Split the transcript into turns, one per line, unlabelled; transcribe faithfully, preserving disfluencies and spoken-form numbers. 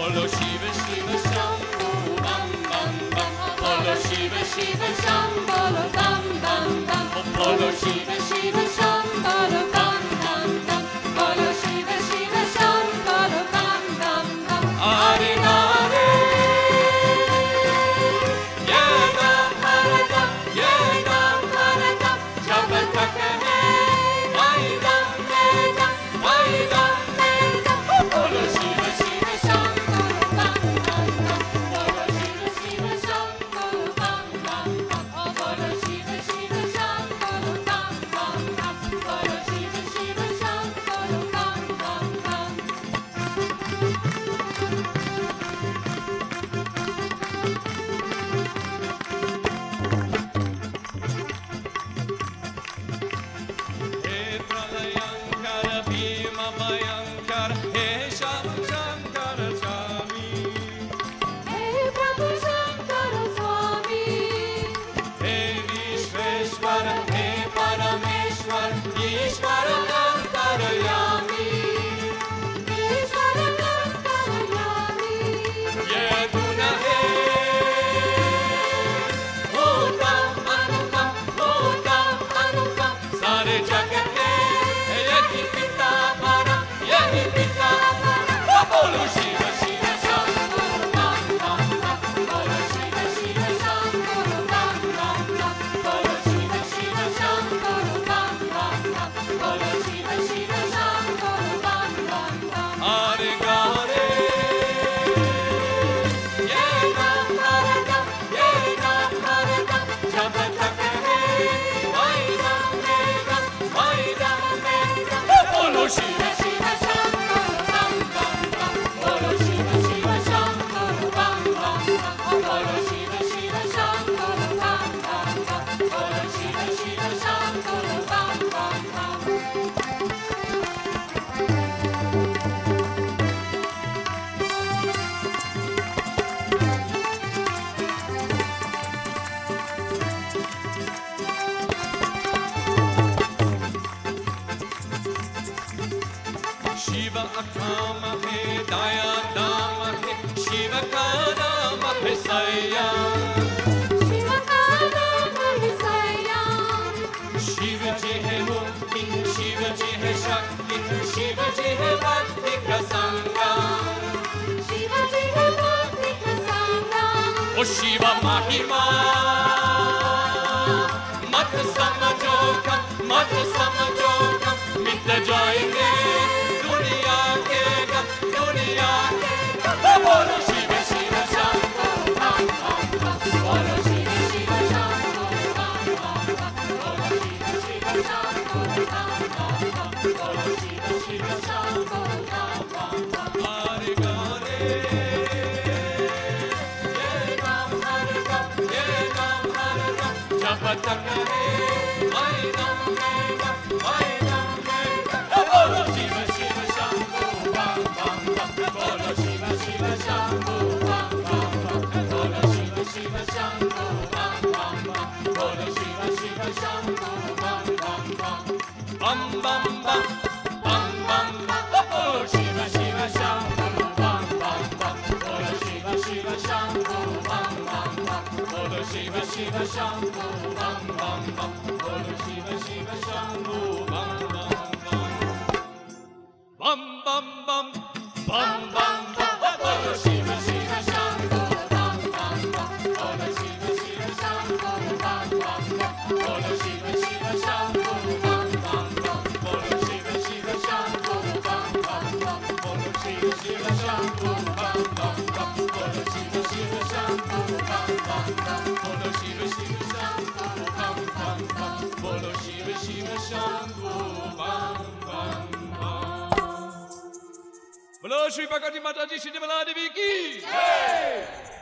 Bolo Shiva Shiva Shambho Bam Bam Bam. Bolo Shiva Shiva Shambho Bam Bam Bam. Bolo Shiva Shiva Shambho Bam Bam Bam. Bolo Shiva Shiva Shambho Bam Bam Bam. Hare Hare.
Shiva Akama He Daya Dama He Shiva Kana Mahesaya
Shiva Kana Mahesaya.
Shiva Ji Hai Mukti Shiva Ji Hai Shakti Shiva Ji Hai Bhakti Prasanga
Shiva Ji Hai Bhakti Prasanga.
O Shiva Mahima Mat Samajokam Mat Samajokam Mit jayenge Bolo Shiva Shiva Shambho Bam Bam Bam. Bolo Shiva Shiva Shambho Bam Bam Bam. Bolo Shiva Shiva Shambho Bam Bam Bam. Bolo Shiva Shiva Shambho Bam Bam Bam. Hare Hare. Ye Ram Hare Ram. Ye Ram Hare Ram. Japa Taka Hai. Mai Ram Hai Ram. Mai Ram Hai Ram. Bolo Shiva Shiva Shambho Bam Bam Bam. Bolo Shiva Shiva Shambho Bam Bam Bam. Bolo Shiva Shiva Shambho Bam Bam Bam. Bolo Shiva Shiva Shambho Bam Bam Bam. Bam Bam Bam. Bam Bam Bam. Bolo Shiva Shiva Shambho Bam Bam Bam. Bolo Shiva Shiva Shambho Bam Bam Bam. Bolo Shiva Shiva Shambho Bam Bam Bam. Bolo Shiva Shiva Shambho Bam Bam Bam. Bam Bam Bam. Bam Bam Bam. Bolo Shiva Shiva Shambho Bam Bam Bam. Bolo Shiva Shiva Shambho Bam Bam Bam. Bolo Shiva Shiva Shambho Bam Bam Bam. Bolo Shiva Shiva Shambho Bam Bam Bam. Bolo Shiva Shiva Shambho Bam Bam Bam. Bolo Shiva Shiva Shambho Bam Bam Bam. Bolo Shiva Shiva Shambho Bam Bam Bam. Bolo Shiva Shiva Shambho Bam Bam Bam. Bolo Shri Bhagavati Mataji Shri Devala Devi ki.